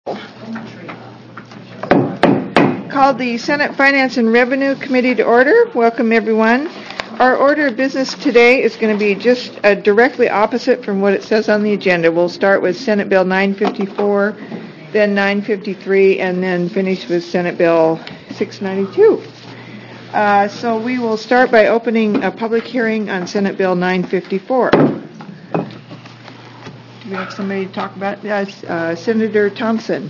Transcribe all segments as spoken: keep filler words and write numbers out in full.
Called the Senate Finance and Revenue Committee to order. Welcome, everyone. Our order of business today is going to be just uh, directly opposite from what it says on the agenda. We'll start with Senate Bill nine fifty-four, then nine fifty-three, and then finish with Senate Bill six ninety-two. Uh, so we will start by opening a public hearing on Senate Bill nine fifty-four. Do we have somebody to talk about? Uh, uh, Senator Thompson.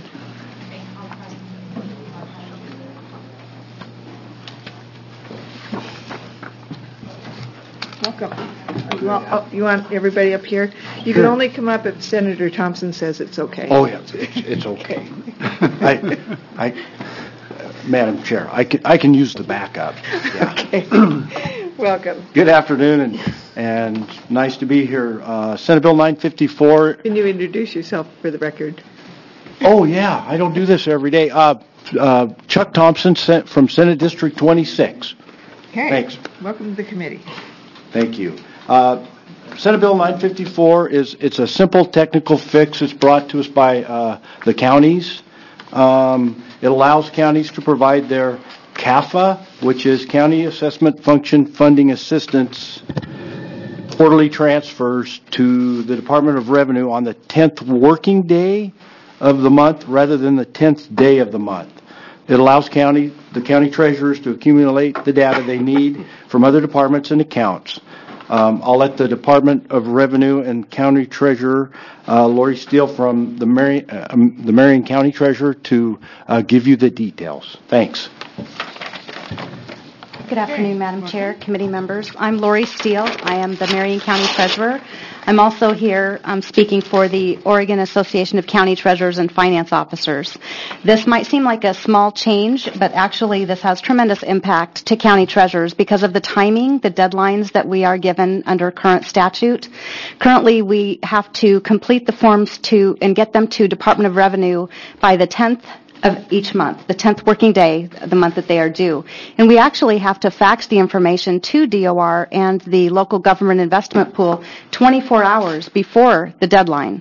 Welcome. You want, oh, you want everybody up here? You can only come up if Senator Thompson says it's okay. Oh, yeah, it's, it's okay. I, I, uh, Madam Chair, I can, I can use the backup. Yeah. Okay. Welcome. Good afternoon, and and nice to be here. Uh, Senate Bill nine fifty-four. Can you introduce yourself for the record? Oh, yeah, I don't do this every day. Uh, uh, Chuck Thompson sent from Senate District twenty-six. Okay. Thanks. Welcome to the committee. Thank you. Uh, Senate Bill nine fifty-four is it's a simple technical fix. It's brought to us by uh, the counties. Um, it allows counties to provide their C A F A, which is County Assessment Function Funding Assistance, quarterly transfers to the Department of Revenue on the tenth working day of the month rather than the tenth day of the month. It allows county, the county treasurers to accumulate the data they need from other departments and accounts. Um, I'll let the Department of Revenue and County Treasurer, uh, Lori Steele from the, Marion, uh, um, the Marion County Treasurer, to uh, give you the details. Thanks. Good afternoon, Madam Chair, committee members. I'm Lori Steele. I am the Marion County Treasurer. I'm also here um, speaking for the Oregon Association of County Treasurers and Finance Officers. This might seem like a small change, but actually this has tremendous impact to county treasurers because of the timing, the deadlines that we are given under current statute. Currently, we have to complete the forms to and get them to Department of Revenue by the tenth of each month, the tenth working day, the month that they are due. And we actually have to fax the information to D O R and the local government investment pool twenty-four hours before the deadline.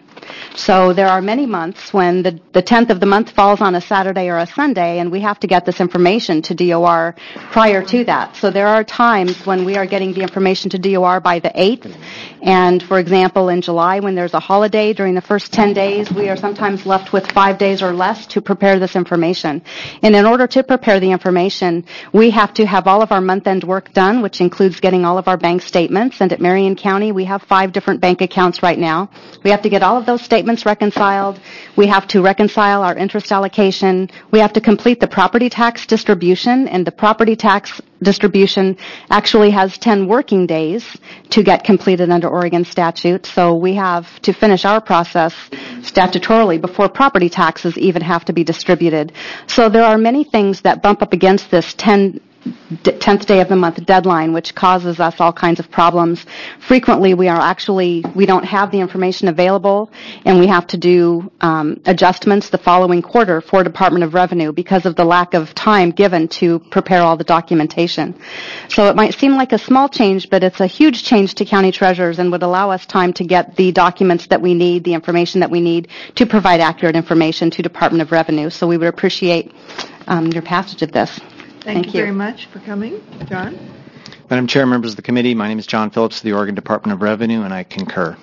So there are many months when the, the tenth of the month falls on a Saturday or a Sunday, and we have to get this information to D O R prior to that. So there are times when we are getting the information to D O R by the eighth. And, for example, in July, when there's a holiday during the first ten days, we are sometimes left with five days or less to prepare this information. And in order to prepare the information, we have to have all of our month-end work done, which includes getting all of our bank statements. And at Marion County, we have five different bank accounts right now. We have to get all of those statements reconciled. We have to reconcile our interest allocation. We have to complete the property tax distribution, and the property tax distribution actually has ten working days to get completed under Oregon statute. So we have to finish our process statutorily before property taxes even have to be distributed. So there are many things that bump up against this ten tenth day of the month deadline, which causes us all kinds of problems. Frequently, we are actually, we don't have the information available, and we have to do um, adjustments the following quarter for Department of Revenue because of the lack of time given to prepare all the documentation. So it might seem like a small change, but it's a huge change to county treasurers and would allow us time to get the documents that we need, the information that we need to provide accurate information to Department of Revenue. So we would appreciate um, your passage of this. Thank, Thank you, you very much for coming. John? Madam Chair, members of the committee, my name is John Phillips of the Oregon Department of Revenue, and I concur.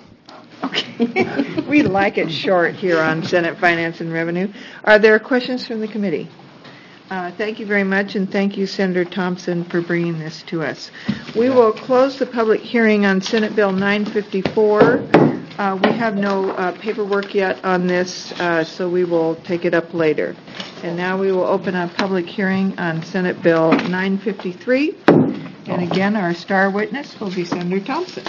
Okay. We like it short here on Senate Finance and Revenue. Are there questions from the committee? Uh, thank you very much, and thank you, Senator Thompson, for bringing this to us. We will close the public hearing on Senate Bill nine fifty-four. Uh, we have no uh, paperwork yet on this, uh, so we will take it up later. And now we will open a public hearing on Senate Bill nine fifty-three. And again, our star witness will be Senator Thompson.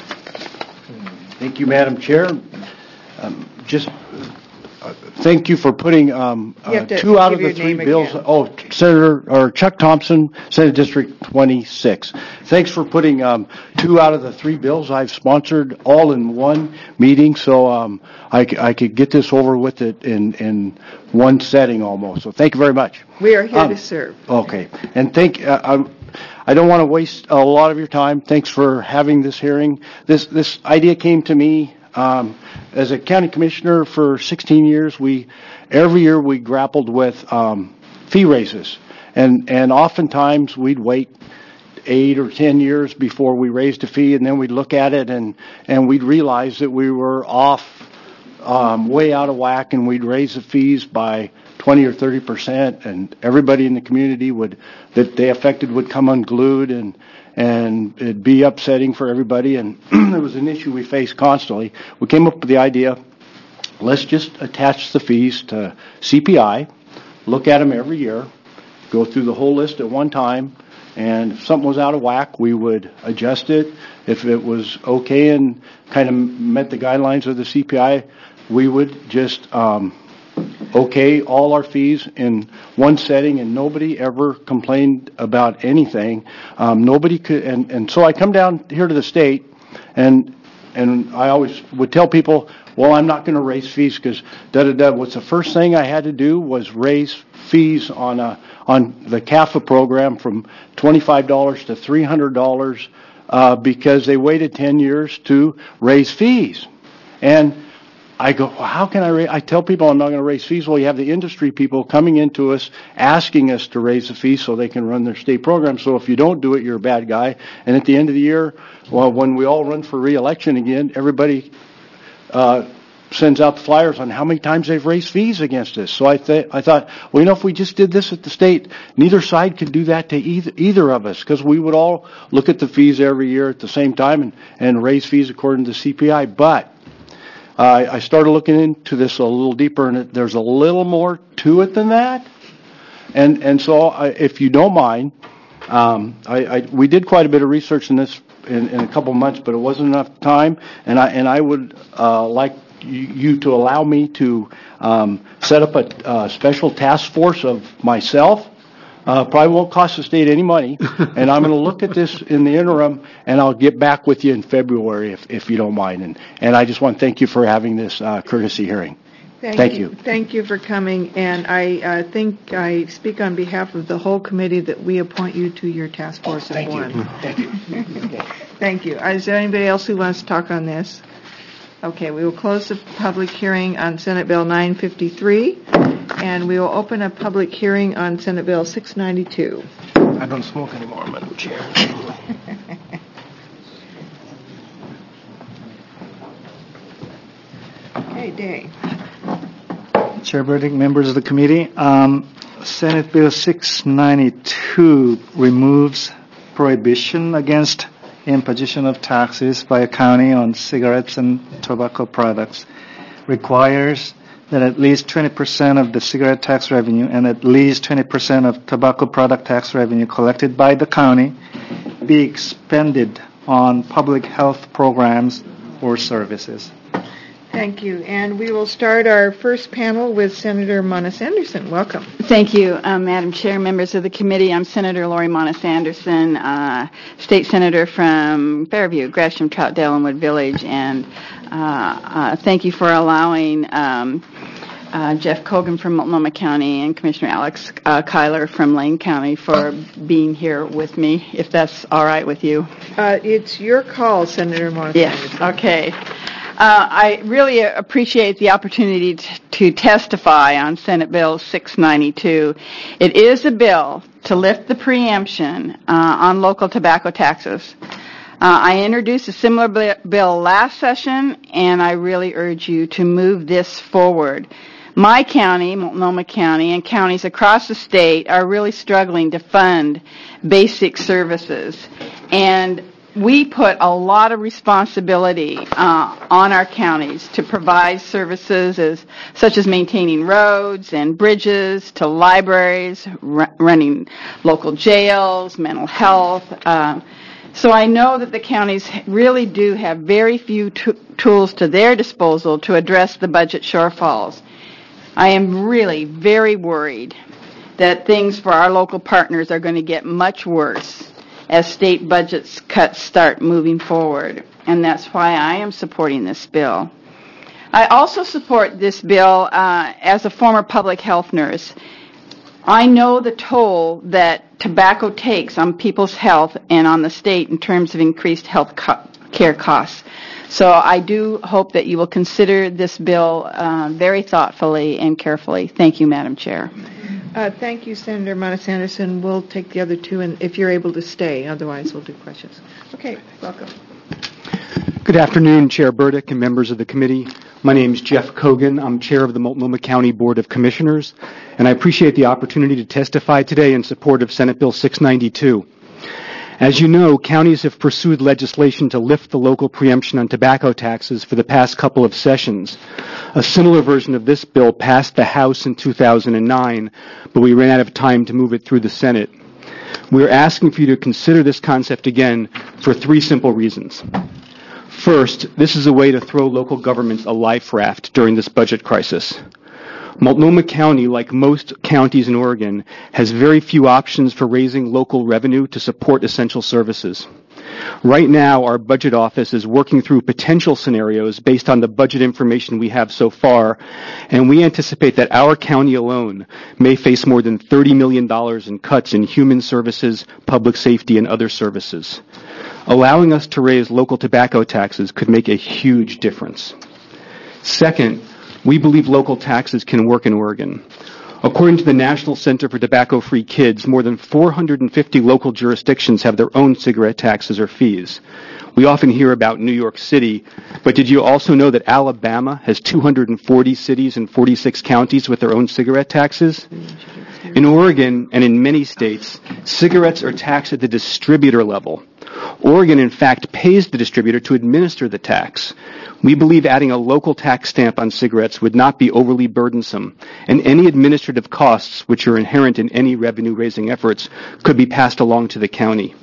Thank you, Madam Chair. Um, just uh, thank you for putting um, uh, two out of the three bills. Again. Oh, Senator or Chuck Thompson, Senate District twenty-six. Thanks for putting um, two out of the three bills I've sponsored all in one meeting, so um, I, I could get this over with it in in one setting almost. So thank you very much. We are here um, to serve. Okay, and thank. Uh, I, I don't want to waste a lot of your time. Thanks for having this hearing. This this idea came to me Um, as a county commissioner for sixteen years, we every year we grappled with um, fee raises, and and oftentimes we'd wait eight or ten years before we raised a fee, and then we'd look at it and and we'd realize that we were off, um, way out of whack, and we'd raise the fees by twenty or thirty percent, and everybody in the community would that they affected would come unglued, and and it'd be upsetting for everybody, and it was an issue we faced constantly. We came up with the idea, let's just attach the fees to C P I, look at them every year, go through the whole list at one time, and if something was out of whack, we would adjust it. If it was okay and kind of met the guidelines of the C P I, we would just um, okay all our fees in one setting, and nobody ever complained about anything. Um, nobody could, and, and so I come down here to the state, and and I always would tell people, well, I'm not going to raise fees because da da da. What's the first thing I had to do was raise fees on a on the C A F A program from twenty-five dollars to three hundred dollars uh, because they waited ten years to raise fees, and I go, well, how can I raise? I tell people I'm not going to raise fees. Well, you have the industry people coming into us asking us to raise the fees so they can run their state program. So if you don't do it, you're a bad guy. And at the end of the year, well, when we all run for re-election again, everybody uh, sends out the flyers on how many times they've raised fees against us. So I, th- I thought, well, you know, if we just did this at the state, neither side could do that to either, either of us, because we would all look at the fees every year at the same time and, and raise fees according to C P I. But Uh, I started looking into this a little deeper, and it, there's a little more to it than that. And and so, I, if you don't mind, um, I, I we did quite a bit of research in this in, in a couple of months, but it wasn't enough time. And I and I would uh, like you, you to allow me to um, set up a uh, special task force of myself. Uh, probably won't cost the state any money, and I'm going to look at this in the interim, and I'll get back with you in February if, if you don't mind. And, and I just want to thank you for having this uh, courtesy hearing. Thank, thank you. you. Thank you for coming, and I uh, think I speak on behalf of the whole committee that we appoint you to your task force oh, thank of one. You. Thank you. Okay. Thank you. Is there anybody else who wants to talk on this? Okay, we will close the public hearing on Senate Bill nine fifty-three, and we will open a public hearing on Senate Bill six ninety-two. I don't smoke anymore, Madam Chair. Okay, Dave. Chair Burdick, members of the committee, um, Senate Bill six ninety-two removes prohibition against imposition of taxes by a county on cigarettes and tobacco products, requires that at least twenty percent of the cigarette tax revenue and at least twenty percent of tobacco product tax revenue collected by the county be expended on public health programs or services. Thank you. And we will start our first panel with Senator Monis Anderson. Welcome. Thank you, uh, Madam Chair, members of the committee. I'm Senator Lori Monis Anderson, uh, State Senator from Fairview, Gresham, Troutdale, and Wood Village. And uh, uh, thank you for allowing um, uh, Jeff Cogan from Multnomah County and Commissioner Alex uh, Kyler from Lane County for being here with me, if that's all right with you. Uh, it's your call, Senator Monis yes, Anderson. Yes, okay. Uh, I really appreciate the opportunity t- to testify on Senate Bill six ninety-two. It is a bill to lift the preemption uh, on local tobacco taxes. Uh, I introduced a similar b- bill last session, and I really urge you to move this forward. My county, Multnomah County, and counties across the state are really struggling to fund basic services, and we put a lot of responsibility uh, on our counties to provide services as, such as maintaining roads and bridges, to libraries, r- running local jails, mental health. Uh, so I know that the counties really do have very few t- tools to their disposal to address the budget shortfalls. I am really very worried that things for our local partners are going to get much worse as state budgets cuts start moving forward, and that's why I am supporting this bill. I also support this bill uh, as a former public health nurse. I know the toll that tobacco takes on people's health and on the state in terms of increased health co- care costs. So I do hope that you will consider this bill uh, very thoughtfully and carefully. Thank you, Madam Chair. Uh, thank you, Senator Monis-Anderson. We'll take the other two, and if you're able to stay, otherwise we'll do questions. Okay, welcome. Good afternoon, Chair Burdick and members of the committee. My name is Jeff Kogan. I'm chair of the Multnomah County Board of Commissioners, and I appreciate the opportunity to testify today in support of Senate Bill six ninety-two. As you know, counties have pursued legislation to lift the local preemption on tobacco taxes for the past couple of sessions. A similar version of this bill passed the House in two thousand nine, but we ran out of time to move it through the Senate. We are asking for you to consider this concept again for three simple reasons. First, this is a way to throw local governments a life raft during this budget crisis. Multnomah County, like most counties in Oregon, has very few options for raising local revenue to support essential services. Right now, our budget office is working through potential scenarios based on the budget information we have so far, and we anticipate that our county alone may face more than thirty million dollars in cuts in human services, public safety, and other services. Allowing us to raise local tobacco taxes could make a huge difference. Second, we believe local taxes can work in Oregon. According to the National Center for Tobacco-Free Kids, more than four hundred fifty local jurisdictions have their own cigarette taxes or fees. We often hear about New York City, but did you also know that Alabama has two hundred forty cities and forty-six counties with their own cigarette taxes? In Oregon and in many states, cigarettes are taxed at the distributor level. Oregon, in fact, pays the distributor to administer the tax. We believe adding a local tax stamp on cigarettes would not be overly burdensome, and any administrative costs, which are inherent in any revenue-raising efforts, could be passed along to the county.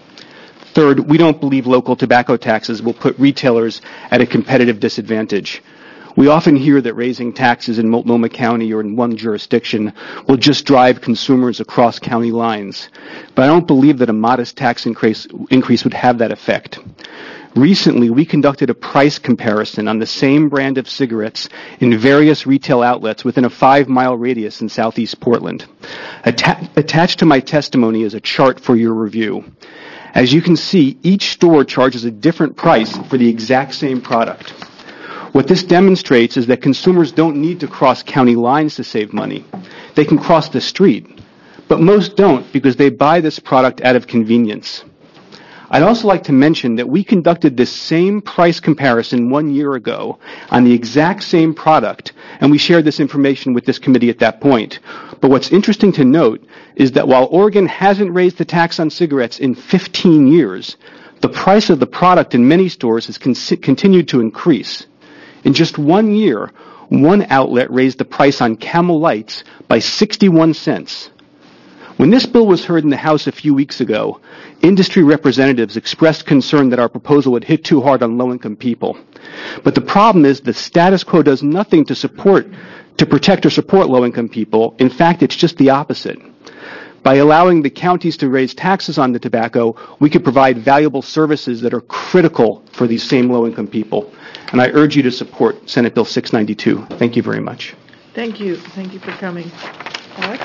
Third, we don't believe local tobacco taxes will put retailers at a competitive disadvantage. We often hear that raising taxes in Multnomah County or in one jurisdiction will just drive consumers across county lines, but I don't believe that a modest tax increase, increase would have that effect. Recently, we conducted a price comparison on the same brand of cigarettes in various retail outlets within a five-mile radius in southeast Portland. Atta- attached to my testimony is a chart for your review. As you can see, each store charges a different price for the exact same product. What this demonstrates is that consumers don't need to cross county lines to save money. They can cross the street, but most don't because they buy this product out of convenience. I'd also like to mention that we conducted this same price comparison one year ago on the exact same product, and we shared this information with this committee at that point. But what's interesting to note is that while Oregon hasn't raised the tax on cigarettes in fifteen years, the price of the product in many stores has con- continued to increase. In just one year, one outlet raised the price on Camel Lights by sixty-one cents. When this bill was heard in the House a few weeks ago, industry representatives expressed concern that our proposal would hit too hard on low-income people. But the problem is the status quo does nothing to support, to protect or support low-income people. In fact, it's just the opposite. By allowing the counties to raise taxes on the tobacco, we could provide valuable services that are critical for these same low-income people. And I urge you to support Senate Bill six ninety-two. Thank you very much. Thank you. Thank you for coming. Alex?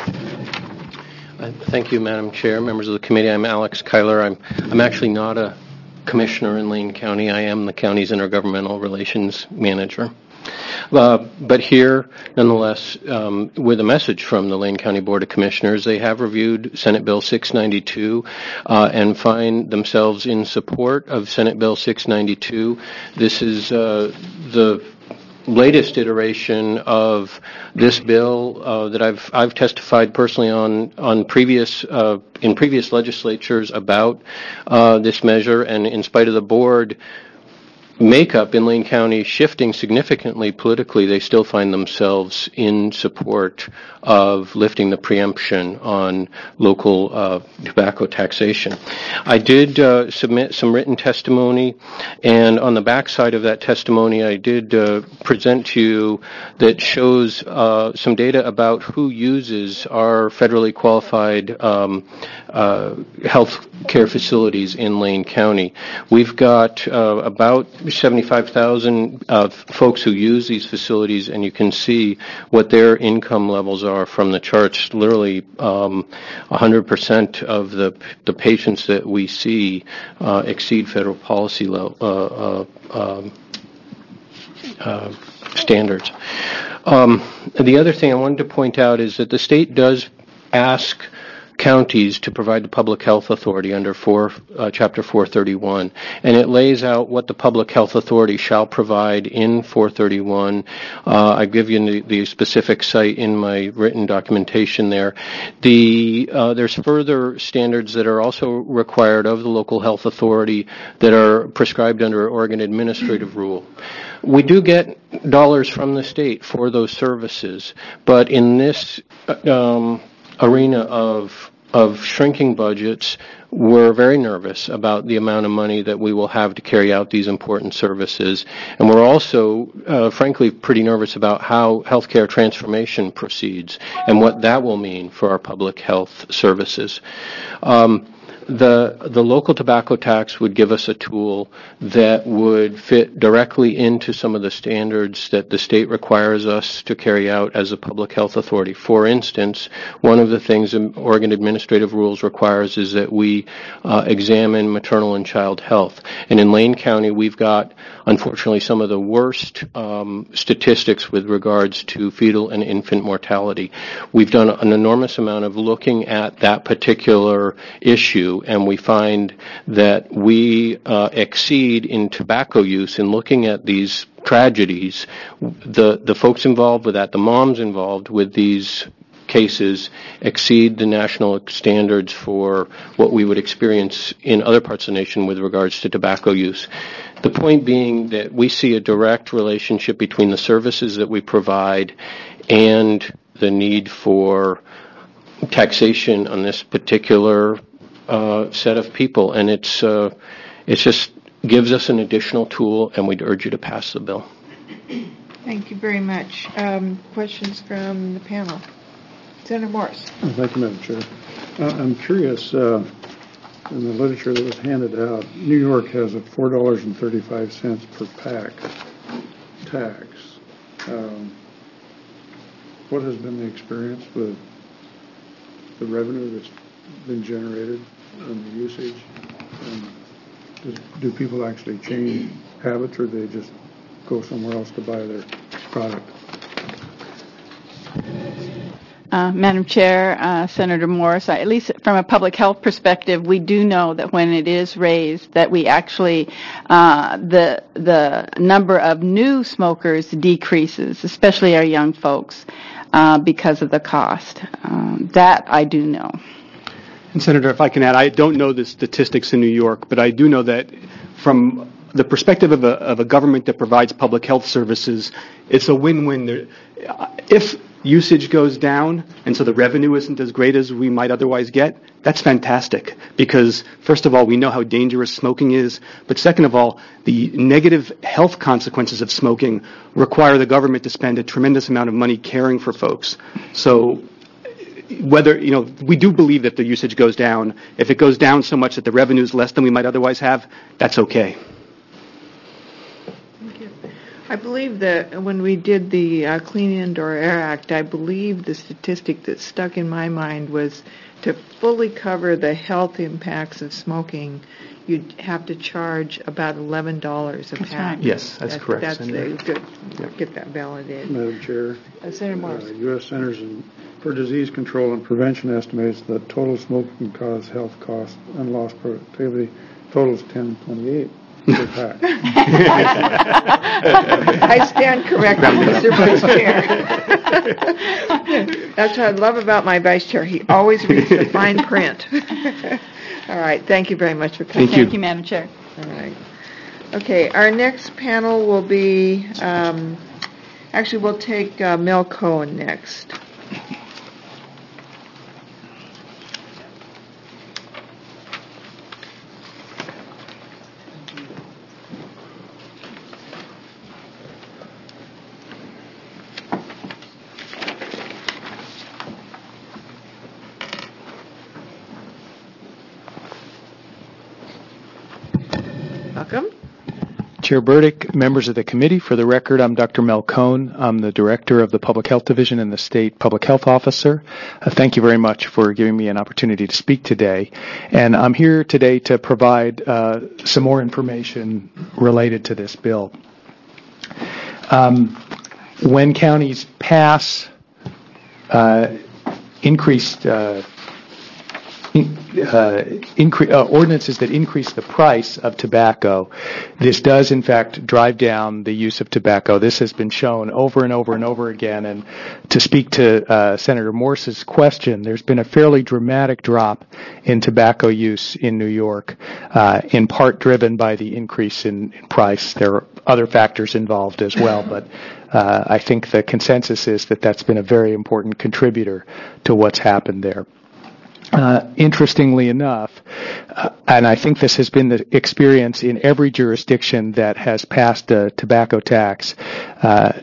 Uh, Thank you, Madam Chair, members of the committee. I'm Alex Kyler. I'm I'm actually not a commissioner in Lane County. I am the county's intergovernmental relations manager. Uh, but here, nonetheless, um, with a message from the Lane County Board of Commissioners, they have reviewed Senate Bill six ninety-two uh, and find themselves in support of Senate Bill six ninety-two. This is uh, the latest iteration of this bill uh, that I've I've testified personally on on previous uh, in previous legislatures about uh, this measure, and in spite of the board makeup in Lane County shifting significantly politically, they still find themselves in support of lifting the preemption on local uh, tobacco taxation. I did uh, submit some written testimony, and on the back side of that testimony, I did uh, present to you that shows uh, some data about who uses our federally qualified um, uh, health care facilities in Lane County. We've got uh, about seventy-five thousand uh, folks who use these facilities, and you can see what their income levels are from the charts. Literally um, one hundred percent of the the patients that we see uh, exceed federal policy level, uh, uh, um, uh, standards. Um, the other thing I wanted to point out is that the state does ask counties to provide the public health authority under four, uh, Chapter four thirty-one, and it lays out what the public health authority shall provide in four thirty-one. Uh, I give you the, the specific site in my written documentation there. The uh, there's further standards that are also required of the local health authority that are prescribed under Oregon Administrative Rule. We do get dollars from the state for those services, but in this um, arena of of shrinking budgets, we're very nervous about the amount of money that we will have to carry out these important services. And we're also, uh, frankly, pretty nervous about how healthcare transformation proceeds and what that will mean for our public health services. Um, The the local tobacco tax would give us a tool that would fit directly into some of the standards that the state requires us to carry out as a public health authority. For instance, one of the things Oregon Administrative Rules requires is that we uh, examine maternal and child health. And in Lane County, we've got, unfortunately, some of the worst um, statistics with regards to fetal and infant mortality. We've done an enormous amount of looking at that particular issue, and we find that we uh, exceed in tobacco use in looking at these tragedies. The the folks involved with that, the moms involved with these cases, exceed the national standards for what we would experience in other parts of the nation with regards to tobacco use. The point being that we see a direct relationship between the services that we provide and the need for taxation on this particular Uh, set of people, and it's uh, it's just gives us an additional tool, and we'd urge you to pass the bill. Thank you very much. Um, questions from the panel? Senator Morse. Oh, thank you, Madam Chair. Uh, I'm curious, uh, in the literature that was handed out, New York has a four dollars and thirty-five cents per pack tax. Um, what has been the experience with the revenue that's been generated and the usage? And does, do people actually change habits, or they just go somewhere else to buy their product? Uh, Madam Chair, uh, Senator Morris, at least from a public health perspective, we do know that when it is raised, that we actually uh, the the number of new smokers decreases, especially our young folks, uh, because of the cost. Um, that I do know. And Senator, if I can add, I don't know the statistics in New York, but I do know that from the perspective of a, of a government that provides public health services, it's a win-win. There, if usage goes down and so the revenue isn't as great as we might otherwise get, that's fantastic, because first of all, we know how dangerous smoking is, but second of all, the negative health consequences of smoking require the government to spend a tremendous amount of money caring for folks. So whether, you know, we do believe that the usage goes down. If it goes down so much that the revenue is less than we might otherwise have, that's okay. Thank you. I believe that when we did the uh, Clean Indoor Air Act, I believe the statistic that stuck in my mind was to fully cover the health impacts of smoking, you'd have to charge about eleven dollars a That's pack. right. Yes, that's That- correct, That's Senator. the, good. Get that validated. Madam Chair, Uh, Senator uh, Morris. U S Centers for Disease Control and Prevention estimates that total smoking cause health costs and lost productivity totals ten twenty-eight per pack. I stand corrected, Mister Vice Chair. That's what I love about my Vice Chair. He always reads the fine print. All right. Thank you very much for coming. Thank you. Thank you, Madam Chair. All right. Okay. Our next panel will be, um, actually, we'll take uh, Mel Cohen next. Welcome. Chair Burdick, members of the committee, for the record, I'm Doctor Mel Cohn. I'm the director of the Public Health Division and the State Public Health Officer. Uh, thank you very much for giving me an opportunity to speak today. And I'm here today to provide uh, some more information related to this bill. Um, when counties pass uh, increased uh, in, uh, incre- uh, ordinances that increase the price of tobacco, this does in fact drive down the use of tobacco. This has been shown over and over and over again. And to speak to uh, Senator Morse's question, there's been a fairly dramatic drop in tobacco use in New York, uh, in part driven by the increase in, in price. There are other factors involved as well, but uh, I think the consensus is that that's been a very important contributor to what's happened there. Uh, interestingly enough, uh, and I think this has been the experience in every jurisdiction that has passed a tobacco tax, uh,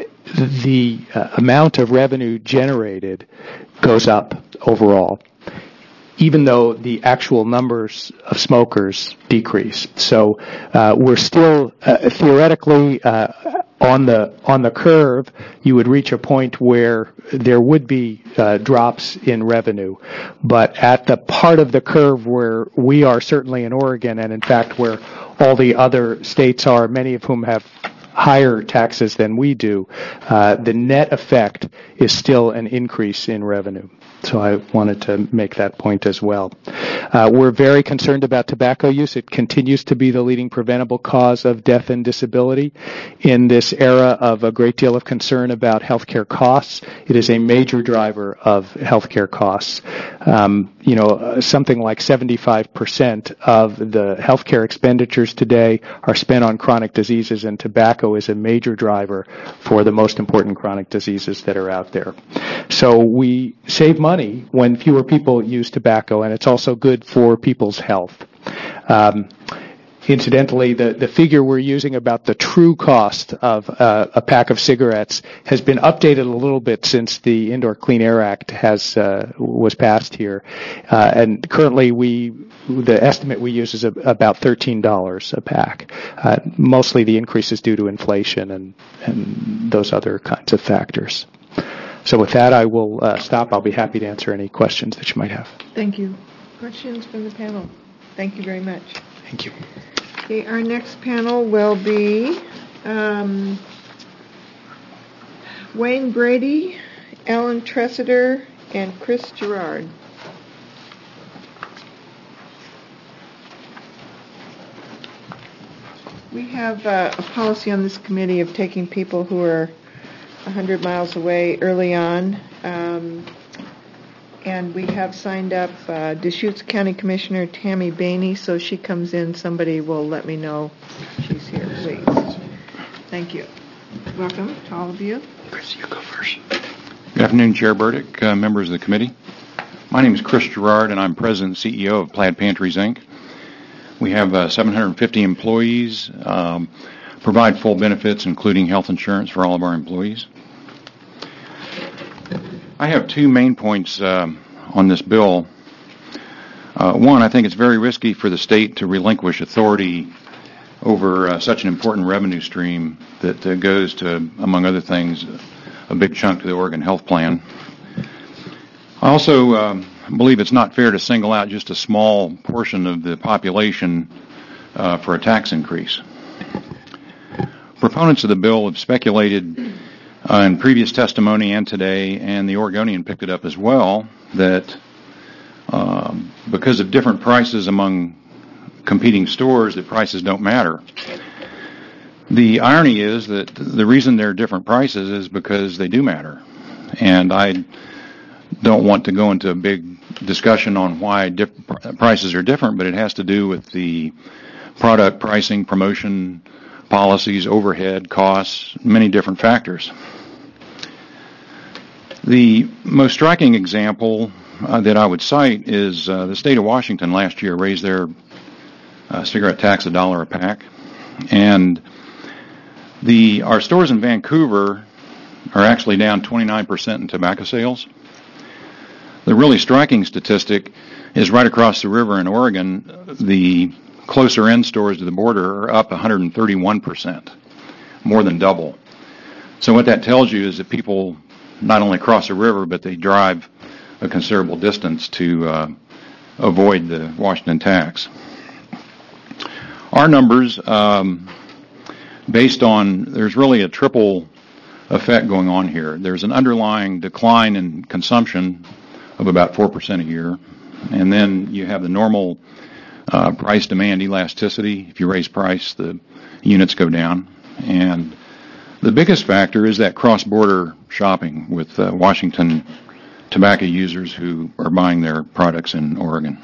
the uh, amount of revenue generated goes up overall, even though the actual numbers of smokers decrease. So uh, we're still uh, theoretically uh, on the on the curve. You would reach a point where there would be uh, drops in revenue, but at the part of the curve where we are certainly in Oregon, and in fact where all the other states are, many of whom have higher taxes than we do, uh, the net effect is still an increase in revenue. So I wanted to make that point as well. Uh, we're very concerned about tobacco use. It continues to be the leading preventable cause of death and disability. In this era of a great deal of concern about healthcare costs, it is a major driver of healthcare costs. Um, you know, something like seventy-five percent of the healthcare expenditures today are spent on chronic diseases, and tobacco is a major driver for the most important chronic diseases that are out there. So we save money when fewer people use tobacco, and it's also good for people's health. Um, incidentally, the, the figure we're using about the true cost of uh, a pack of cigarettes has been updated a little bit since the Indoor Clean Air Act has uh, was passed here, uh, and currently we the estimate we use is a, about thirteen dollars a pack. Uh, mostly the increase is due to inflation and, and those other kinds of factors. So with that, I will uh, stop. I'll be happy to answer any questions that you might have. Thank you. Questions from the panel? Thank you very much. Thank you. Okay, our next panel will be um, Wayne Brady, Alan Tressiter, and Chris Gerard. We have uh, a policy on this committee of taking people who are one hundred miles away early on. Um, and we have signed up uh, Deschutes County Commissioner Tammy Bainey, so she comes in. Somebody will let me know she's here, please. Thank you. Welcome to all of you. Chris, you go first. Good afternoon, Chair Burdick, uh, members of the committee. My name is Chris Gerard, and I'm President and C E O of Plaid Pantries, Incorporated. We have uh, seven hundred fifty employees, um, provide full benefits, including health insurance for all of our employees. I have two main points uh, on this bill. Uh, one, I think it's very risky for the state to relinquish authority over uh, such an important revenue stream that uh, goes to, among other things, a big chunk to the Oregon Health Plan. I also um, believe it's not fair to single out just a small portion of the population uh, for a tax increase. Proponents of the bill have speculated uh, in previous testimony and today, and the Oregonian picked it up as well, that um, because of different prices among competing stores, that prices don't matter. The irony is that the reason there are different prices is because they do matter. And I don't want to go into a big discussion on why diff- prices are different, but it has to do with the product pricing, promotion, policies, overhead, costs, many different factors. The most striking example uh, that I would cite is uh, the state of Washington last year raised their uh, cigarette tax a dollar a pack, and the our stores in Vancouver are actually down twenty-nine percent in tobacco sales. The really striking statistic is right across the river in Oregon, the closer in stores to the border are up one hundred thirty-one percent, more than double. So what that tells you is that people not only cross the river, but they drive a considerable distance to uh, avoid the Washington tax. Our numbers um, based on, there's really a triple effect going on here. There's an underlying decline in consumption of about four percent a year, and then you have the normal uh, price demand elasticity. If you raise price, the units go down. And the biggest factor is that cross-border shopping with uh, Washington tobacco users who are buying their products in Oregon.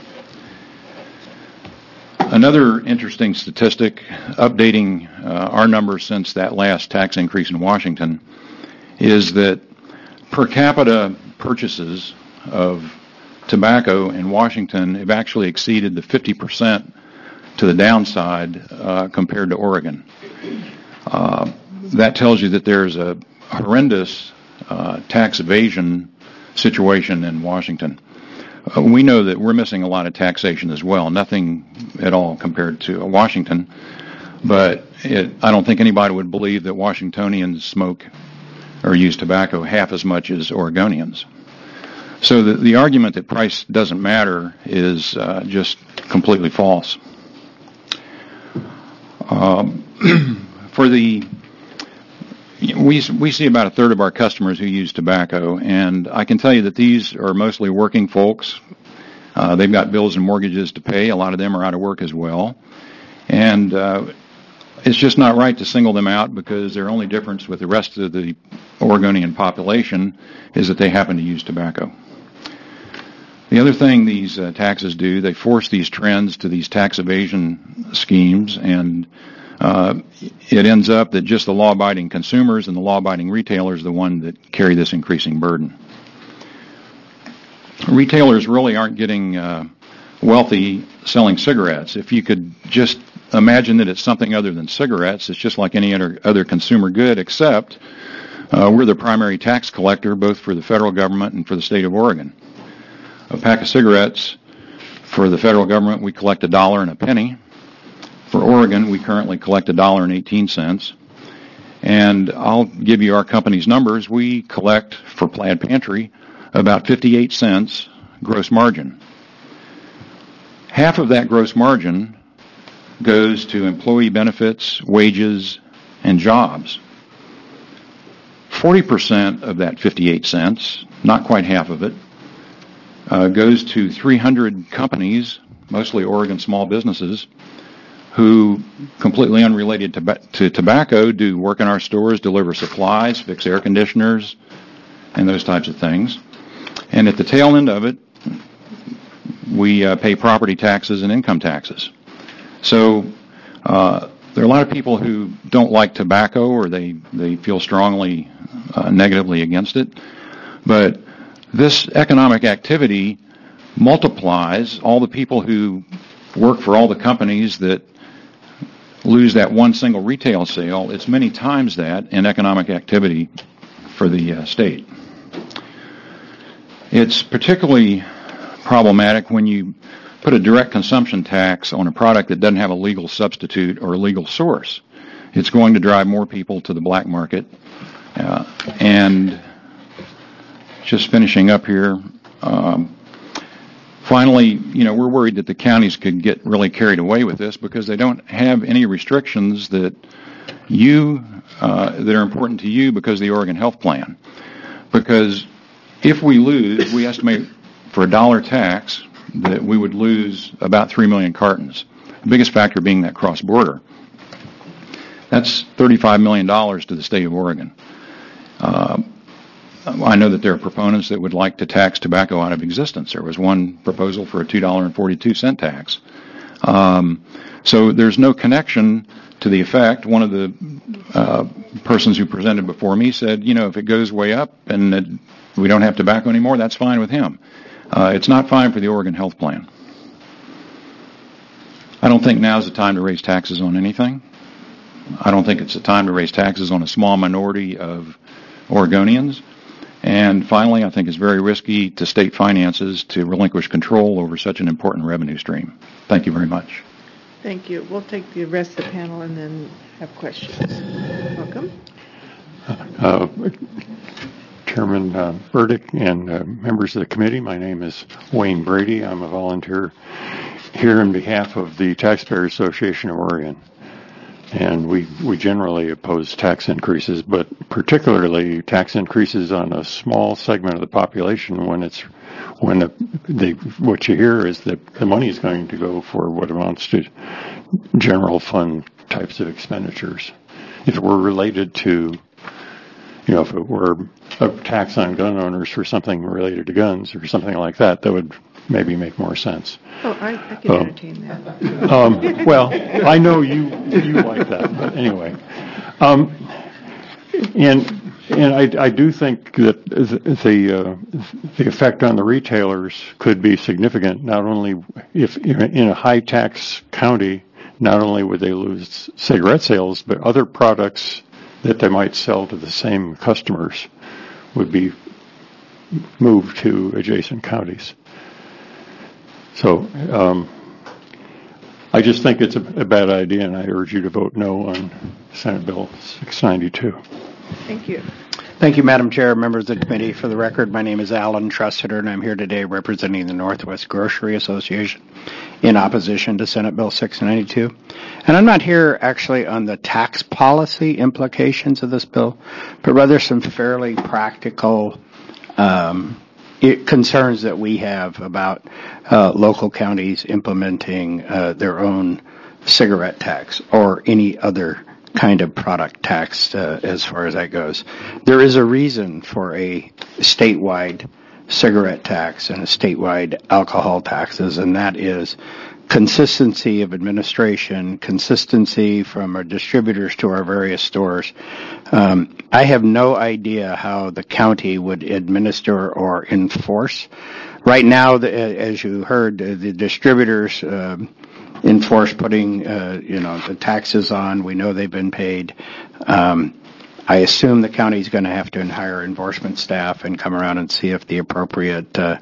Another interesting statistic, updating uh, our numbers since that last tax increase in Washington, is that per capita purchases of tobacco in Washington have actually exceeded the fifty percent to the downside uh, compared to Oregon. Uh, that tells you that there's a horrendous uh, tax evasion situation in Washington. Uh, we know that we're missing a lot of taxation as well, nothing at all compared to Washington, but it, I don't think anybody would believe that Washingtonians smoke or use tobacco half as much as Oregonians. So the, the argument that price doesn't matter is uh, just completely false. Um, for the We we see about a third of our customers who use tobacco, and I can tell you that these are mostly working folks. Uh, they've got bills and mortgages to pay. A lot of them are out of work as well. And uh, it's just not right to single them out because their only difference with the rest of the Oregonian population is that they happen to use tobacco. The other thing these uh, taxes do, they force these trends to these tax evasion schemes, and Uh, it ends up that just the law-abiding consumers and the law-abiding retailers are the one that carry this increasing burden. Retailers really aren't getting uh, wealthy selling cigarettes. If you could just imagine that it's something other than cigarettes, it's just like any other, other consumer good, except uh, we're the primary tax collector both for the federal government and for the state of Oregon. A pack of cigarettes, for the federal government, we collect a dollar and a penny. For Oregon, we currently collect a dollar and eighteen cents, and I'll give you our company's numbers. We collect for Plaid Pantry about fifty-eight cents gross margin. Half of that gross margin goes to employee benefits, wages, and jobs. forty percent of that fifty-eight cents, not quite half of it, uh, goes to three hundred companies, mostly Oregon small businesses, who, completely unrelated to, to tobacco, do work in our stores, deliver supplies, fix air conditioners, and those types of things. And at the tail end of it, we uh, pay property taxes and income taxes. So uh, there are a lot of people who don't like tobacco, or they, they feel strongly uh, negatively against it. But this economic activity multiplies all the people who work for all the companies that lose that one single retail sale. It's many times that in economic activity for the uh, state. It's particularly problematic when you put a direct consumption tax on a product that doesn't have a legal substitute or a legal source. It's going to drive more people to the black market. Uh, and just finishing up here, um, Finally, you know, we're worried that the counties could get really carried away with this because they don't have any restrictions that you, uh, that are important to you because of the Oregon Health Plan. Because if we lose, we estimate for a dollar tax that we would lose about three million cartons. The biggest factor being that cross-border. That's thirty-five million dollars to the state of Oregon. Uh, I know that there are proponents that would like to tax tobacco out of existence. There was one proposal for a two dollars and forty-two cents tax. Um, so there's no connection to the effect. One of the uh, persons who presented before me said, you know, if it goes way up and it, we don't have tobacco anymore, that's fine with him. Uh, it's not fine for the Oregon Health Plan. I don't think now's the time to raise taxes on anything. I don't think it's the time to raise taxes on a small minority of Oregonians. And finally, I think it's very risky to state finances to relinquish control over such an important revenue stream. Thank you very much. Thank you. We'll take the rest of the panel and then have questions. Welcome. Uh, Chairman uh, Burdick and uh, members of the committee, my name is Wayne Brady. I'm a volunteer here on behalf of the Taxpayer Association of Oregon. And we, we generally oppose tax increases, but particularly tax increases on a small segment of the population when it's when the, the what you hear is that the money is going to go for what amounts to general fund types of expenditures. If it were related to, you know, if it were a tax on gun owners for something related to guns or something like that, that would maybe make more sense. Oh, I, I can Um, entertain that. Um, well, I know you you like that, but anyway, um, and and I, I do think that the uh, the effect on the retailers could be significant. Not only if in a high tax county, not only would they lose cigarette sales, but other products that they might sell to the same customers would be moved to adjacent counties. So um, I just think it's a, a bad idea, and I urge you to vote no on Senate Bill six ninety-two. Thank you. Thank you, Madam Chair, members of the committee. For the record, my name is Alan Trussitter, and I'm here today representing the Northwest Grocery Association in opposition to Senate Bill six ninety-two. And I'm not here actually on the tax policy implications of this bill, but rather some fairly practical um, it, concerns that we have about uh, local counties implementing uh, their own cigarette tax or any other kind of product tax uh, as far as that goes. There is a reason for a statewide cigarette tax and a statewide alcohol taxes, and that is consistency of administration, consistency from our distributors to our various stores. Um, I have no idea how the county would administer or enforce. Right now, the, as you heard, the distributors um, enforce putting, uh, you know, the taxes on. We know they've been paid. Um, I assume the county's going to have to hire enforcement staff and come around and see if the appropriate uh,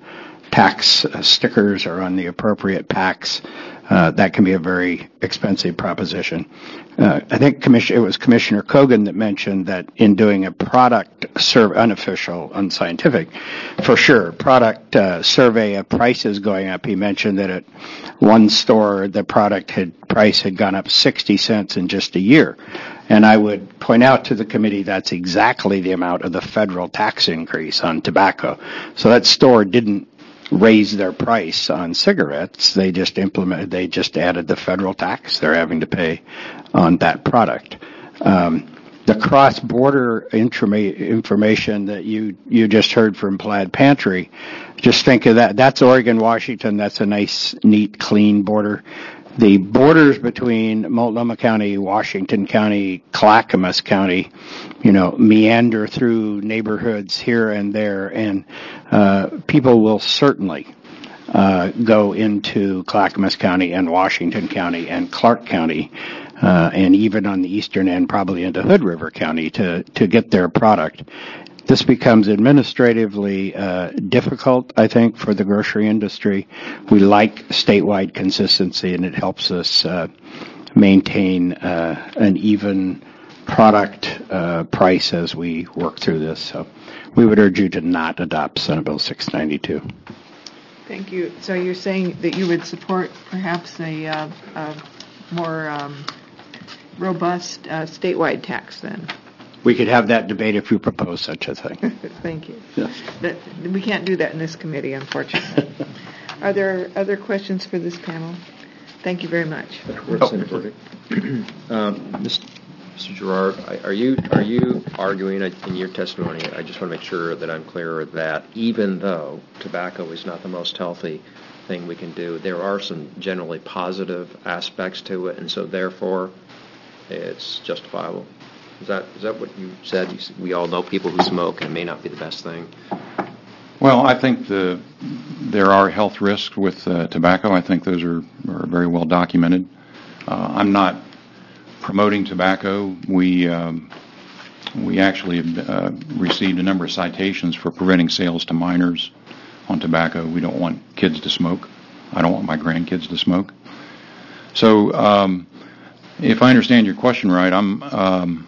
tax uh, stickers are on the appropriate packs. Uh, that can be a very expensive proposition. Uh, I think Commission- it was Commissioner Kogan that mentioned that in doing a product survey, unofficial, unscientific, for sure, product uh, survey of prices going up. He mentioned that at one store the product had price had gone up sixty cents in just a year. And I would point out to the committee that's exactly the amount of the federal tax increase on tobacco. So that store didn't raise their price on cigarettes. They just implemented, they just added the federal tax they're having to pay on that product. Um, the cross-border informa- information that you, you just heard from Plaid Pantry, just think of that. That's Oregon, Washington. That's a nice, neat, clean border. The borders between Multnomah County, Washington County, Clackamas County, you know, meander through neighborhoods here and there, and uh, people will certainly uh, go into Clackamas County and Washington County and Clark County, uh, and even on the eastern end, probably into Hood River County to, to get their product. This becomes administratively uh, difficult, I think, for the grocery industry. We like statewide consistency, and it helps us uh, maintain uh, an even product uh, price as we work through this. So we would urge you to not adopt Senate Bill six ninety-two. Thank you. So you're saying that you would support perhaps a, uh, a more um, robust uh, statewide tax then? We could have that debate if you propose such a thing. Thank you. Yes. That, we can't do that in this committee, unfortunately. Are there other questions for this panel? Thank you very much. Oh. um, Mister Gerard, are you are you arguing in your testimony? I just want to make sure that I'm clear that even though tobacco is not the most healthy thing we can do, there are some generally positive aspects to it, and so therefore it's justifiable. Is that is that what you said? You said we all know people who smoke, and it may not be the best thing. Well, I think the there are health risks with uh, tobacco. I think those are, are very well documented. Uh, I'm not promoting tobacco. We um, we actually uh, received a number of citations for preventing sales to minors on tobacco. We don't want kids to smoke. I don't want my grandkids to smoke. So, um, if I understand your question right, I'm. Um,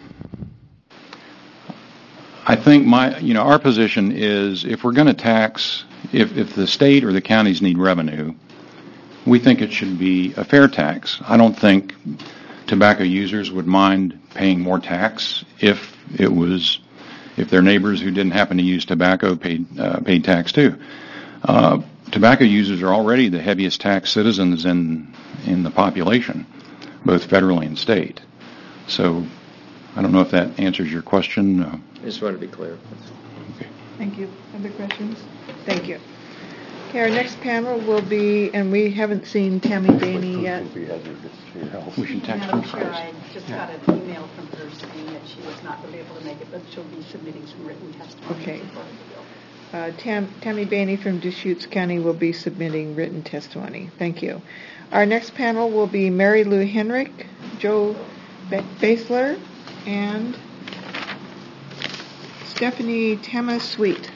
I think my, you know, our position is if we're going to tax, if, if the state or the counties need revenue, we think it should be a fair tax. I don't think tobacco users would mind paying more tax if it was, if their neighbors who didn't happen to use tobacco paid, uh, paid tax too. Uh, tobacco users are already the heaviest tax citizens in, in the population, both federally and state. So I don't know if that answers your question. Uh, I just want to be clear. Okay. Thank you. Other questions? Thank you. Okay, our next panel will be, and we haven't seen Tammy Bainey yet. We should text Madam her. Chair, I just got an email from her saying that she was not going to be able to make it, but she'll be submitting some written testimony. Okay. Uh, Tam, Tammy Bainey from Deschutes County will be submitting written testimony. Thank you. Our next panel will be Mary Lou Henrich, Joe Basler, and Stephanie Tama-Sweet.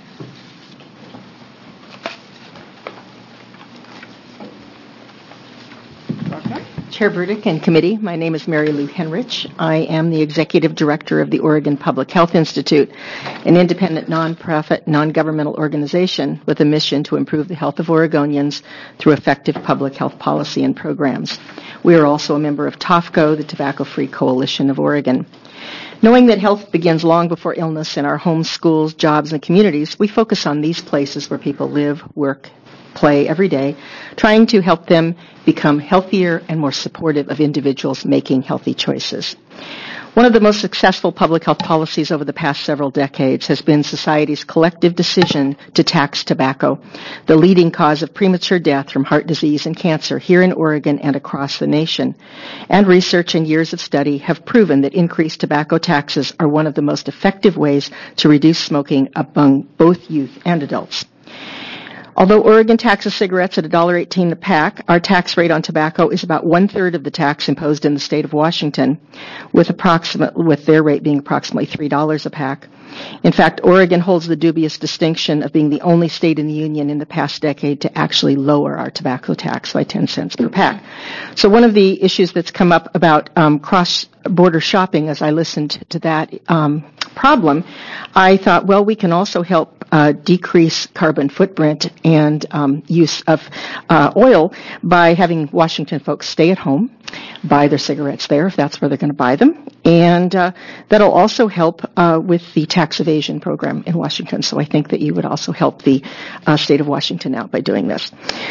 Chair Burdick and committee, my name is Mary Lou Henrich. I am the executive director of the Oregon Public Health Institute, an independent nonprofit, non-governmental organization with a mission to improve the health of Oregonians through effective public health policy and programs. We are also a member of T O F C O, the Tobacco-Free Coalition of Oregon. Knowing that health begins long before illness in our homes, schools, jobs, and communities, we focus on these places where people live, work, play every day, trying to help them become healthier and more supportive of individuals making healthy choices. One of the most successful public health policies over the past several decades has been society's collective decision to tax tobacco, the leading cause of premature death from heart disease and cancer here in Oregon and across the nation. And research and years of study have proven that increased tobacco taxes are one of the most effective ways to reduce smoking among both youth and adults. Although Oregon taxes cigarettes at one dollar and eighteen cents a pack, our tax rate on tobacco is about one-third of the tax imposed in the state of Washington, with approximate, with their rate being approximately three dollars a pack. In fact, Oregon holds the dubious distinction of being the only state in the union in the past decade to actually lower our tobacco tax by ten cents per pack. So one of the issues that's come up about um, cross-border shopping, as I listened to that um, problem, I thought, well, we can also help Uh, decrease carbon footprint and um, use of uh, oil by having Washington folks stay at home, buy their cigarettes there if that's where they're going to buy them, and uh, that'll also help uh, with the tax evasion program in Washington. So I think that you would also help the uh, state of Washington out by doing this.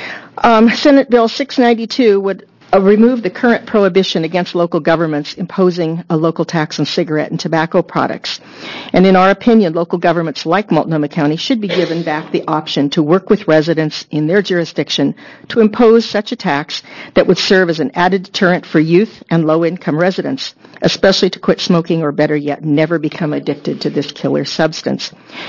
Um, Senate Bill six ninety-two would Uh, remove the current prohibition against local governments imposing a local tax on cigarette and tobacco products. And in our opinion, local governments like Multnomah County should be given back the option to work with residents in their jurisdiction to impose such a tax that would serve as an added deterrent for youth and low-income residents, especially to quit smoking or, better yet, never become addicted to this killer substance.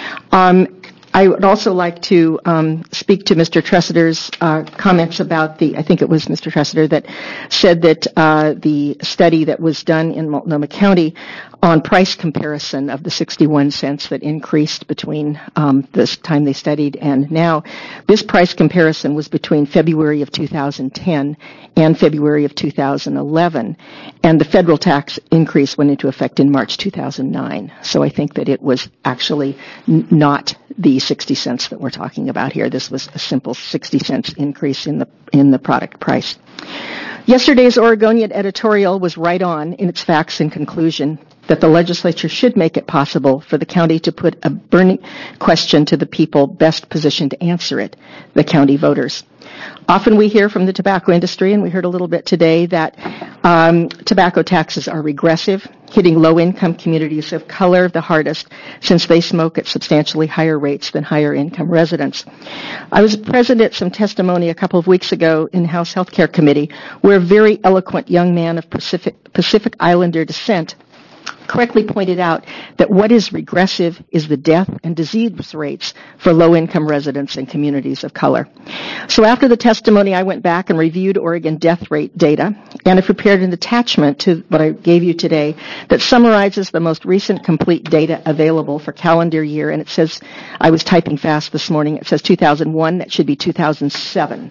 Um, I would also like to um, speak to Mister Tressiter's uh, comments about the, I think it was Mister Tressiter that said that uh, the study that was done in Multnomah County on price comparison of the sixty-one cents that increased between um, this time they studied and now. This price comparison was between February of two thousand ten and February of two thousand eleven, and the federal tax increase went into effect in March two thousand nine. So I think that it was actually n- not the sixty cents that we're talking about here. This was a simple sixty cents increase in the in the product price. Yesterday's Oregonian editorial was right on in its facts and conclusion that the legislature should make it possible for the county to put a burning question to the people best positioned to answer it, the county voters. Often we hear from the tobacco industry, and we heard a little bit today, that um, tobacco taxes are regressive, hitting low-income communities of color the hardest since they smoke at substantially higher rates than higher-income residents. I was present at some testimony a couple of weeks ago in House Health Care Committee where a very eloquent young man of Pacific, Pacific Islander descent correctly pointed out that what is regressive is the death and disease rates for low-income residents and communities of color. So after the testimony, I went back and reviewed Oregon death rate data, and I prepared an attachment to what I gave you today that summarizes the most recent complete data available for calendar year, and it says, I was typing fast this morning, it says two thousand one, that should be two thousand seven,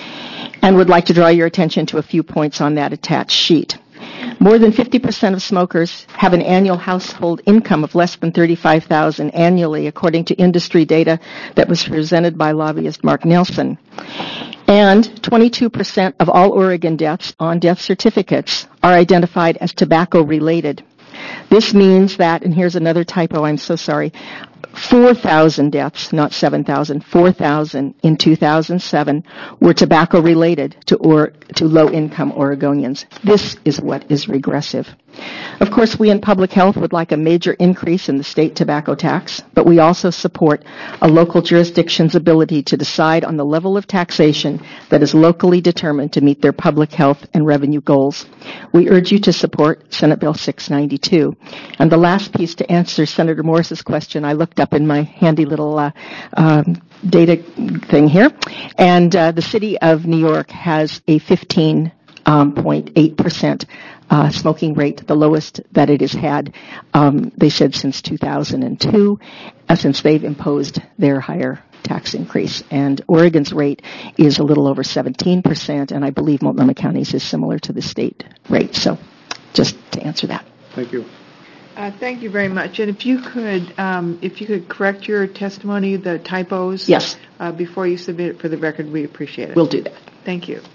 and would like to draw your attention to a few points on that attached sheet. More than fifty percent of smokers have an annual household income of less than thirty-five thousand dollars annually, according to industry data that was presented by lobbyist Mark Nelson. And twenty-two percent of all Oregon deaths on death certificates are identified as tobacco-related. This means that, and here's another typo, I'm so sorry, four thousand deaths, not seven thousand, four thousand in two thousand seven were tobacco-related to, or, to low-income Oregonians. This is what is regressive. Of course, we in public health would like a major increase in the state tobacco tax, but we also support a local jurisdiction's ability to decide on the level of taxation that is locally determined to meet their public health and revenue goals. We urge you to support Senate Bill six ninety-two. And the last piece to answer Senator Morris's question, I looked up in my handy little uh, um, data thing here, and uh, the city of New York has a fifteen point eight percent Uh, smoking rate, the lowest that it has had, um, they said, since two thousand two, uh, since they've imposed their higher tax increase. And Oregon's rate is a little over seventeen percent, and I believe Multnomah County's is similar to the state rate. So just to answer that. Thank you. Uh, thank you very much. And if you could, um, if you could correct your testimony, the typos, yes, uh, before you submit it for the record, we appreciate it. We'll do that. Thank you.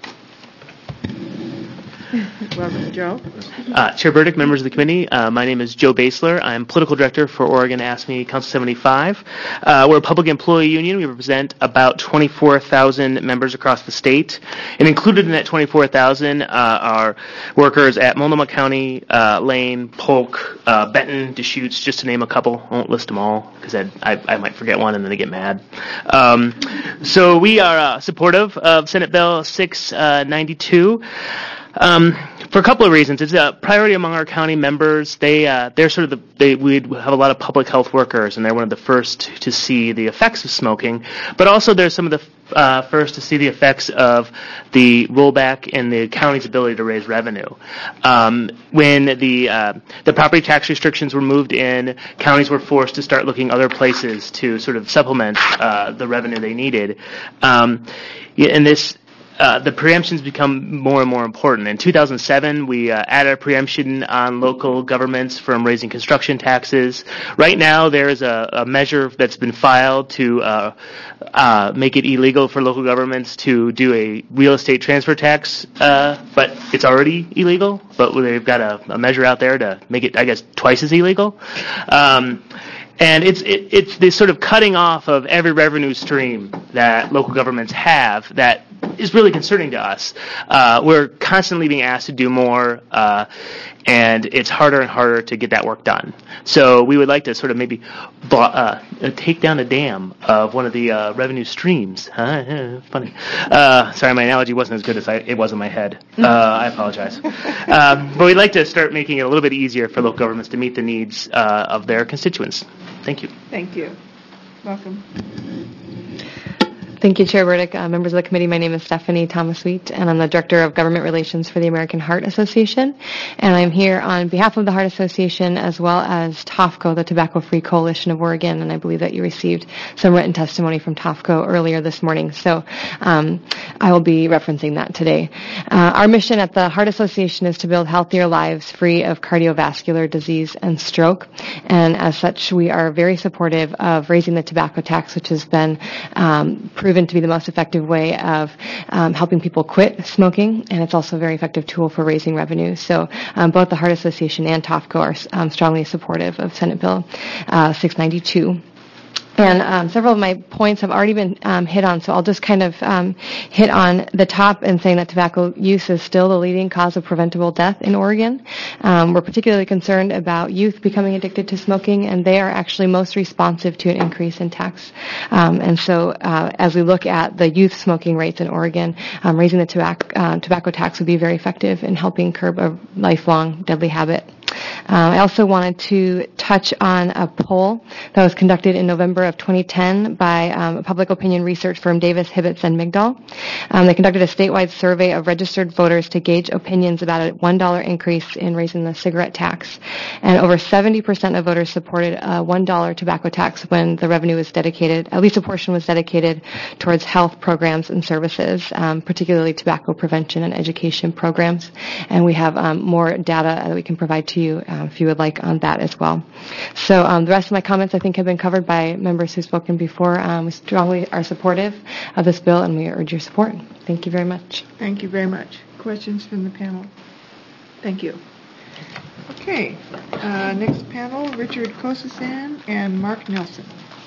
Welcome, Joe. Uh, Chair Burdick, members of the committee, uh, my name is Joe Basler. I'm political director for Oregon A S M E Council seventy-five. Uh, we're a public employee union. We represent about twenty-four thousand members across the state. And included in that twenty-four thousand uh, are workers at Multnomah County, uh, Lane, Polk, uh, Benton, Deschutes, just to name a couple. I won't list them all because I, I might forget one and then I get mad. Um, so we are uh, supportive of Senate Bill six ninety-two. Um, for a couple of reasons. It's a priority among our county members. They, uh, they're sort of the, they, we have a lot of public health workers, and they're one of the first to see the effects of smoking. But also they're some of the uh, first to see the effects of the rollback in the county's ability to raise revenue. Um, when the, uh, the property tax restrictions were moved in, counties were forced to start looking other places to sort of supplement, uh, the revenue they needed. Um, and this, Uh, the preemptions become more and more important. In two thousand seven, we uh, added a preemption on local governments from raising construction taxes. Right now, there is a, a measure that's been filed to uh, uh, make it illegal for local governments to do a real estate transfer tax, uh, but it's already illegal. But they've got a, a measure out there to make it, I guess, twice as illegal. Um, And it's it, it's this sort of cutting off of every revenue stream that local governments have that is really concerning to us. Uh, we're constantly being asked to do more, uh, and it's harder and harder to get that work done. So we would like to sort of maybe uh, take down a dam of one of the uh, revenue streams. Huh? Funny. Uh, sorry, my analogy wasn't as good as I, it was in my head. Uh, I apologize. Um, but we'd like to start making it a little bit easier for local governments to meet the needs uh, of their constituents. Thank you. Thank you. Welcome. Thank you, Chair Burdick. Uh, members of the committee, my name is Stephanie Thomas-Sweet, and I'm the Director of Government Relations for the American Heart Association. And I'm here on behalf of the Heart Association as well as TOFCO, the Tobacco-Free Coalition of Oregon, and I believe that you received some written testimony from TOFCO earlier this morning. So um, I will be referencing that today. Uh, our mission at the Heart Association is to build healthier lives free of cardiovascular disease and stroke. And as such, we are very supportive of raising the tobacco tax, which has been um, proven proven to be the most effective way of um, helping people quit smoking, and it's also a very effective tool for raising revenue. So um, both the Heart Association and TOFCO are um, strongly supportive of Senate Bill uh, six ninety-two. And um, several of my points have already been um, hit on, so I'll just kind of um, hit on the top and saying that tobacco use is still the leading cause of preventable death in Oregon. Um, we're particularly concerned about youth becoming addicted to smoking, and they are actually most responsive to an increase in tax. Um, and so uh, as we look at the youth smoking rates in Oregon, um, raising the tobacco, uh, tobacco tax would be very effective in helping curb a lifelong deadly habit. Uh, I also wanted to touch on a poll that was conducted in November of twenty ten by um, a public opinion research firm, Davis, Hibbets, and Migdal. Um, they conducted a statewide survey of registered voters to gauge opinions about a one dollar increase in raising the cigarette tax. And over seventy percent of voters supported a one dollar tobacco tax when the revenue was dedicated, at least a portion was dedicated towards health programs and services, um, particularly tobacco prevention and education programs. And we have um, more data that we can provide to you you uh, if you would like on that as well. So um, the rest of my comments I think have been covered by members who've spoken before. Um, we strongly are supportive of this bill and we urge your support. Thank you very much. Thank you very much. Questions from the panel? Thank you. Okay, uh, next panel, Richard Kosasan and Mark Nelson.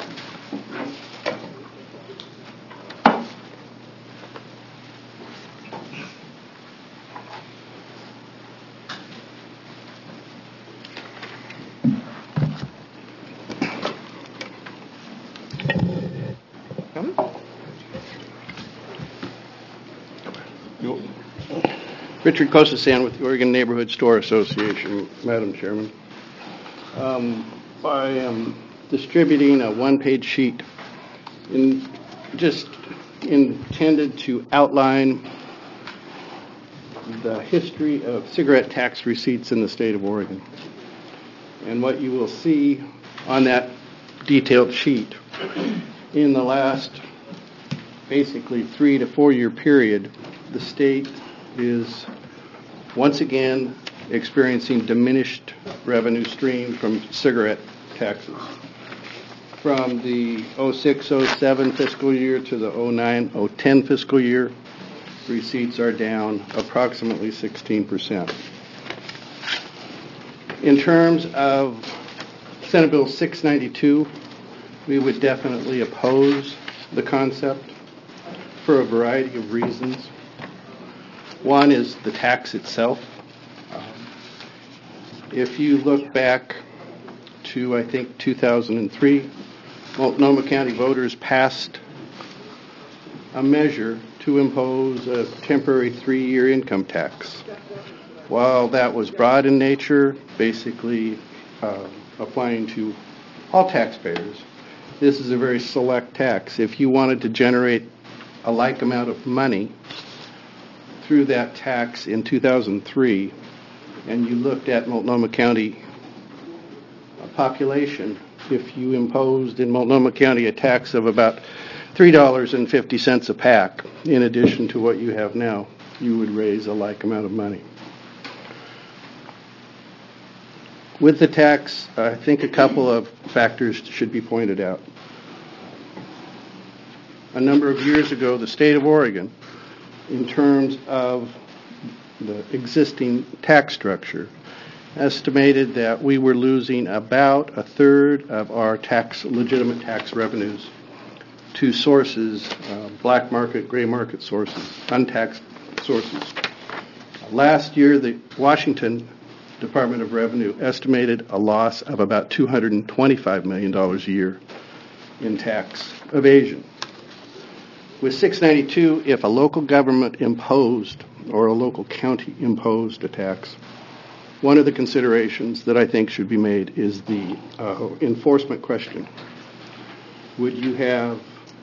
Richard Kosasan with the Oregon Neighborhood Store Association, Madam Chairman. Um, I am distributing a one-page sheet in just intended to outline the history of cigarette tax receipts in the state of Oregon. And what you will see on that detailed sheet in the last basically three to four year period, the state is once again experiencing diminished revenue stream from cigarette taxes. From the oh six oh seven fiscal year to the oh nine oh ten fiscal year, receipts are down approximately sixteen percent. In terms of Senate Bill six ninety-two, we would definitely oppose the concept for a variety of reasons. One is the tax itself. Um, if you look back to, I think, two thousand three, Multnomah County voters passed a measure to impose a temporary three-year income tax. While that was broad in nature, basically uh, applying to all taxpayers, this is a very select tax. If you wanted to generate a like amount of money through that tax in two thousand three, and you looked at Multnomah County population, if you imposed in Multnomah County a tax of about three dollars and fifty cents a pack, in addition to what you have now, you would raise a like amount of money. With the tax, I think a couple of factors should be pointed out. A number of years ago, the state of Oregon, in terms of the existing tax structure, estimated that we were losing about a third of our tax, legitimate tax revenues to sources, uh, black market, gray market sources, untaxed sources. Last year, the Washington Department of Revenue estimated a loss of about two hundred twenty-five million dollars a year in tax evasion. With six ninety-two, if a local government imposed or a local county imposed a tax, one of the considerations that I think should be made is the uh, enforcement question. Would you have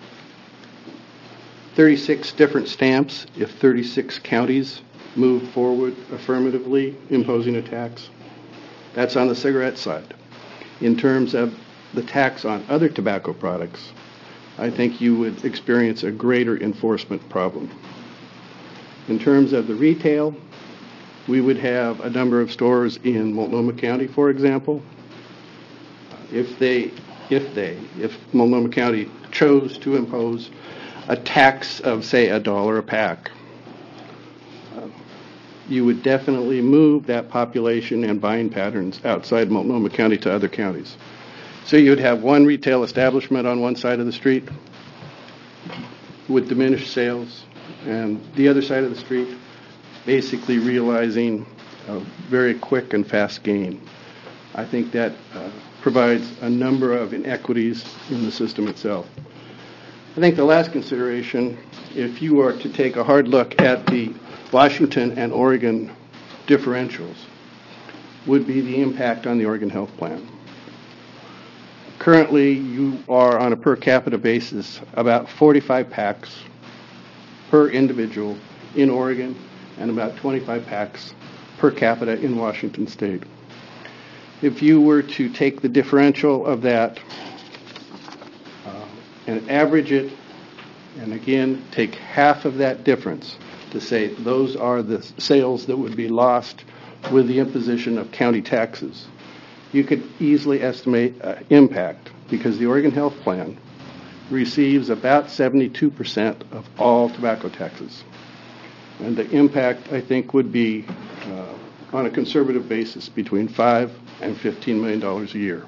thirty-six different stamps if thirty-six counties move forward affirmatively imposing a tax? That's on the cigarette side. In terms of the tax on other tobacco products, I think you would experience a greater enforcement problem. In terms of the retail, we would have a number of stores in Multnomah County, for example. If they, if they, if Multnomah County chose to impose a tax of, say, a dollar a pack, uh, you would definitely move that population and buying patterns outside Multnomah County to other counties. So you'd have one retail establishment on one side of the street with diminished sales, and the other side of the street basically realizing a very quick and fast gain. I think that uh, provides a number of inequities in the system itself. I think the last consideration, if you are to take a hard look at the Washington and Oregon differentials, would be the impact on the Oregon Health Plan. Currently, you are on a per capita basis about forty-five packs per individual in Oregon and about twenty-five packs per capita in Washington State. If you were to take the differential of that uh, and average it, and again take half of that difference to say those are the sales that would be lost with the imposition of county taxes. You could easily estimate uh, impact because the Oregon Health Plan receives about seventy-two percent of all tobacco taxes. And the impact, I think, would be, uh, on a conservative basis, between five and fifteen million dollars a year.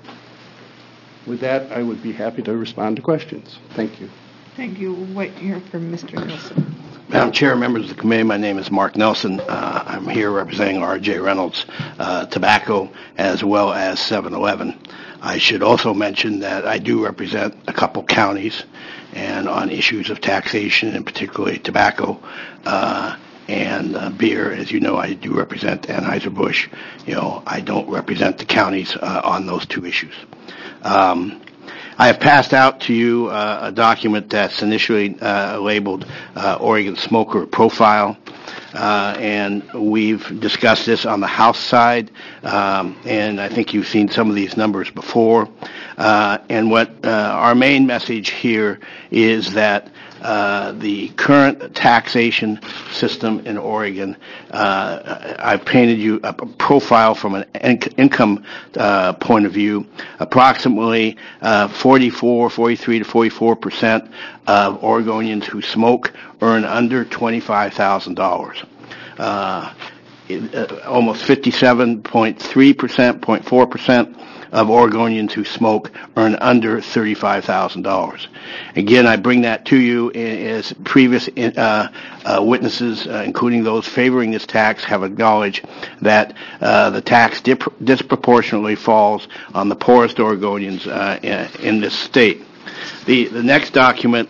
With that, I would be happy to respond to questions. Thank you. Thank you. We'll wait to hear from Mister Nelson. Madam Chair, members of the committee, my name is Mark Nelson. Uh, I'm here representing R J Reynolds uh, Tobacco as well as seven eleven. I should also mention that I do represent a couple counties, and on issues of taxation, and particularly tobacco uh, and uh, beer, as you know, I do represent Anheuser-Busch. You know, I don't represent the counties uh, on those two issues. Um, I have passed out to you uh, a document that's initially uh, labeled uh, Oregon Smoker Profile, uh, and we've discussed this on the House side, um, and I think you've seen some of these numbers before. Uh, and what uh, our main message here is that Uh, the current taxation system in Oregon, uh, I've painted you a profile from an in- income uh, point of view. Approximately uh, forty-four, forty-three to forty-four percent of Oregonians who smoke earn under twenty-five thousand dollars. Uh, it, uh, almost fifty-seven point three percent, zero point four percent of Oregonians who smoke earn under thirty-five thousand dollars. Again, I bring that to you as previous uh, uh, witnesses, uh, including those favoring this tax, have acknowledged that uh, the tax dip- disproportionately falls on the poorest Oregonians uh, in this state. The, the next document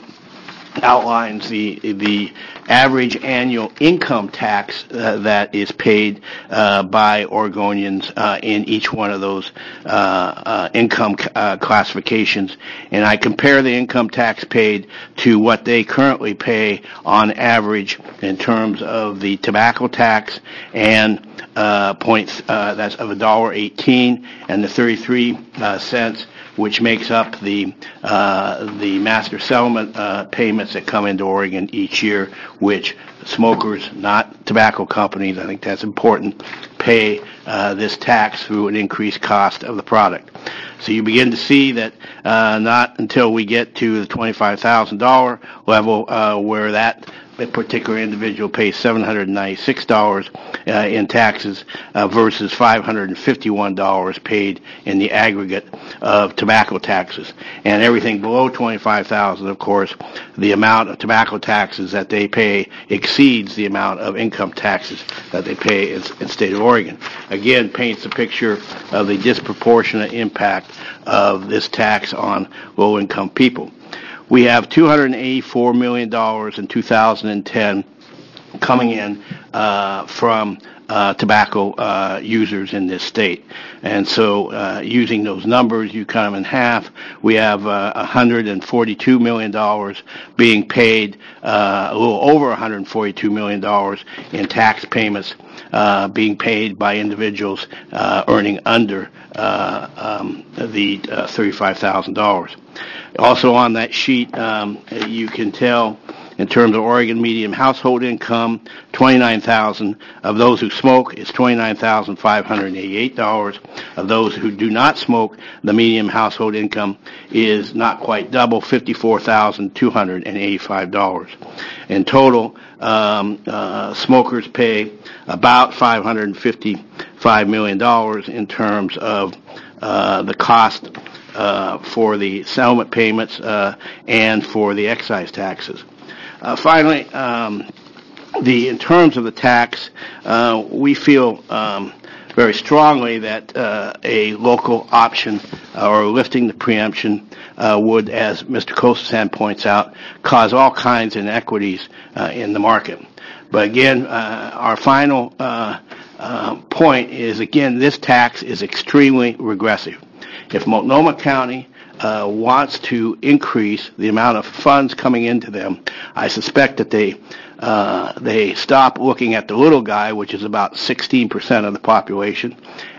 outlines the the average annual income tax uh, that is paid uh, by Oregonians uh, in each one of those uh, uh, income uh, classifications, and I compare the income tax paid to what they currently pay on average in terms of the tobacco tax and uh, points uh, that's of a dollar eighteen and the thirty-three uh, cents. Which makes up the uh, the master settlement uh, payments that come into Oregon each year, which smokers, not tobacco companies, I think that's important, pay uh, this tax through an increased cost of the product. So you begin to see that uh, not until we get to the twenty-five thousand dollars level uh, where that a particular individual pays seven hundred ninety-six dollars uh, in taxes uh, versus five hundred fifty-one dollars paid in the aggregate of tobacco taxes. And everything below twenty-five thousand dollars, of course, the amount of tobacco taxes that they pay exceeds the amount of income taxes that they pay in, in the state of Oregon. Again, paints a picture of the disproportionate impact of this tax on low-income people. We have two hundred eighty-four million dollars in two thousand ten coming in uh, from uh, tobacco uh, users in this state. And so uh, using those numbers, you cut them in half. We have uh, one hundred forty-two million dollars being paid, uh, a little over one hundred forty-two million dollars in tax payments uh, being paid by individuals uh, earning under uh, um, the uh, thirty-five thousand dollars. Also on that sheet, um, you can tell in terms of Oregon median household income, twenty-nine thousand dollars. Of those who smoke, it's twenty-nine thousand five hundred eighty-eight dollars. Of those who do not smoke, the median household income is not quite double, fifty-four thousand two hundred eighty-five dollars. In total, um, uh, smokers pay about five hundred fifty-five million dollars in terms of uh, the cost Uh, for the settlement payments uh, and for the excise taxes. Uh, finally, um, the in terms of the tax, uh, we feel um, very strongly that uh, a local option uh, or lifting the preemption uh, would, as Mister Kosasan points out, cause all kinds of inequities uh, in the market. But again, uh, our final uh, uh, point is, again, this tax is extremely regressive. If Multnomah County uh, wants to increase the amount of funds coming into them, I suspect that they uh, they stop looking at the little guy, which is about sixteen percent of the population,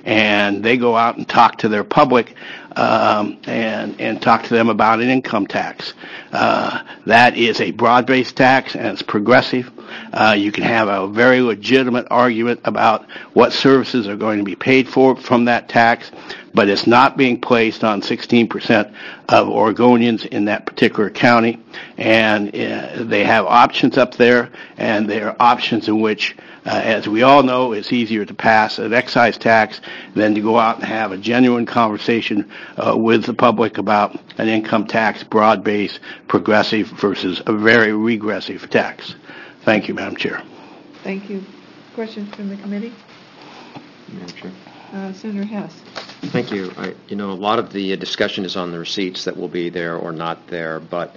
and they go out and talk to their public um, and and talk to them about an income tax. Uh, that is a broad-based tax, and it's progressive. Uh, you can have a very legitimate argument about what services are going to be paid for from that tax, but it's not being placed on sixteen percent of Oregonians in that particular county. And uh, they have options up there, and they are options in which, uh, as we all know, it's easier to pass an excise tax than to go out and have a genuine conversation uh, with the public about an income tax, broad-based, progressive versus a very regressive tax. Thank you, Madam Chair. Thank you. Questions from the committee? Madam Chair. Uh, Senator Hess. Thank you. I, you know, a lot of the discussion is on the receipts that will be there or not there, but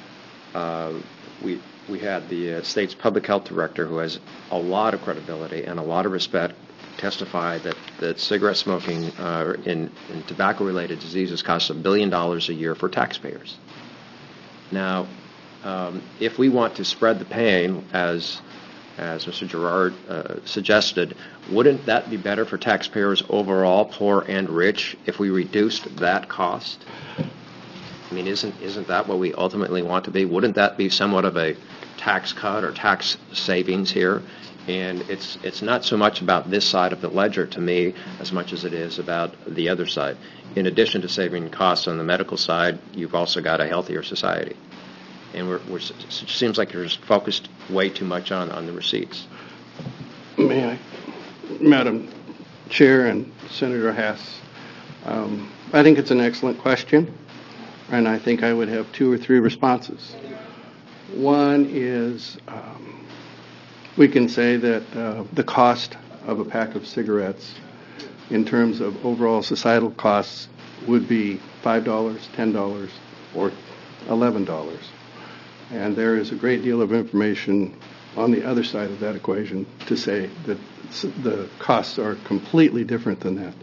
uh, we we had the uh, state's public health director, who has a lot of credibility and a lot of respect, testify that, that cigarette smoking uh, in, in tobacco-related diseases costs a billion dollars a year for taxpayers. Now, um, if we want to spread the pain, as as Mister Gerard uh, suggested, wouldn't that be better for taxpayers overall, poor and rich, if we reduced that cost? I mean, isn't isn't that what we ultimately want to be? Wouldn't that be somewhat of a tax cut or tax savings here? And it's it's not so much about this side of the ledger to me as much as it is about the other side. In addition to saving costs on the medical side, you've also got a healthier society. And we're, we're, it seems like you're just focused way too much on, on the receipts. May I? Madam Chair and Senator Hess, um, I think it's an excellent question, and I think I would have two or three responses. One is um, we can say that uh, the cost of a pack of cigarettes in terms of overall societal costs would be five dollars, ten dollars, or eleven dollars. And there is a great deal of information on the other side of that equation to say that the costs are completely different than that.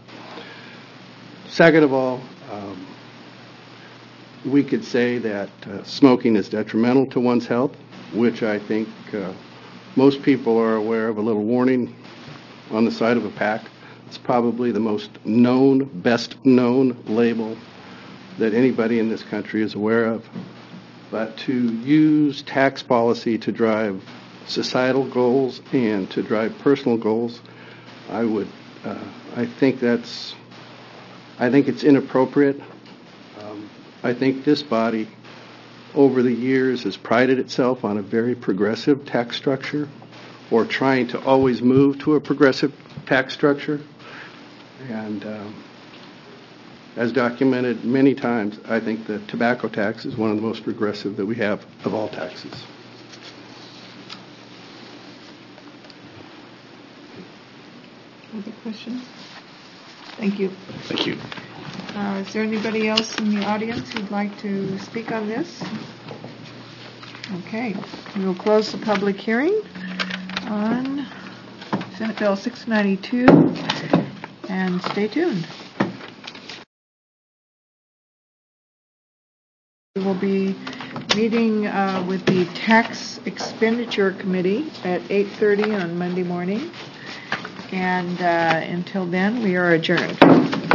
Second of all, um, we could say that uh, smoking is detrimental to one's health, which I think uh, most people are aware of a little warning on the side of a pack. It's probably the most known, best known label that anybody in this country is aware of. But to use tax policy to drive societal goals and to drive personal goals, I would, uh, I think that's, I think it's inappropriate. Um, I think this body, over the years, has prided itself on a very progressive tax structure, or trying to always move to a progressive tax structure. And um, as documented many times, I think the tobacco tax is one of the most regressive that we have of all taxes. Other questions? Thank you. Thank you. Uh, is there anybody else in the audience who'd like to speak on this? Okay, we will close the public hearing on Senate Bill six ninety-two, and stay tuned. We will be meeting uh, with the Tax Expenditure Committee at eight thirty on Monday morning, and uh, until then, we are adjourned.